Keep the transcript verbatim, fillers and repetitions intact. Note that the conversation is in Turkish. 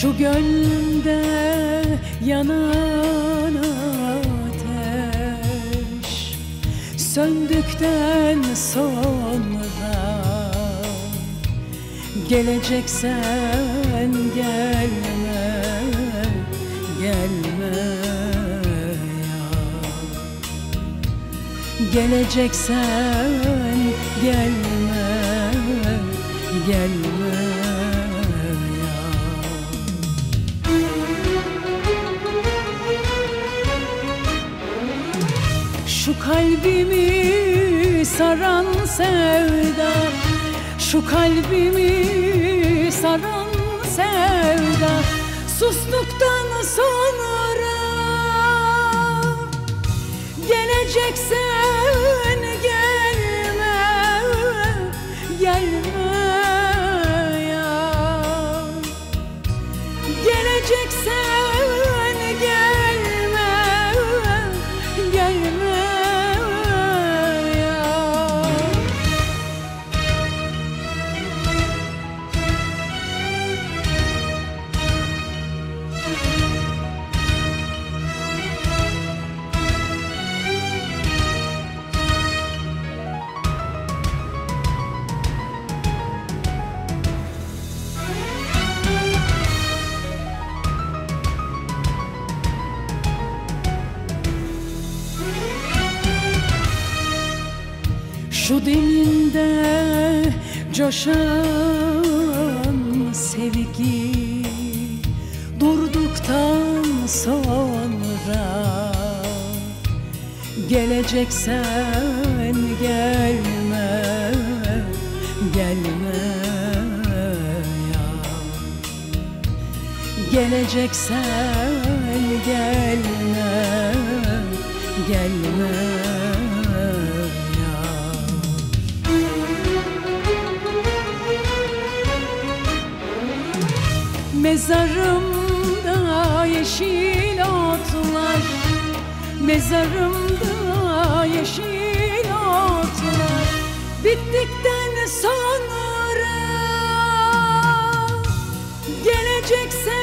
Şu gönlümde yanan ateş söndükten sonra geleceksen gelme, gelme ya. Geleceksen gelme, gelme ya. Şu kalbimi saran sevda, şu kalbimi saran sevda sustuktan sonra geleceksen gelme, gelme ya. Geleceksen gelme, gelme ya. Şu deminde coşan sevgi durduktan sonra geleceksen gelme, gelme ya. Geleceksen gelme, gelme ya. Mezarımda yeşil otlar, mezarımda yeşil otlar bittikten sonra geleceksen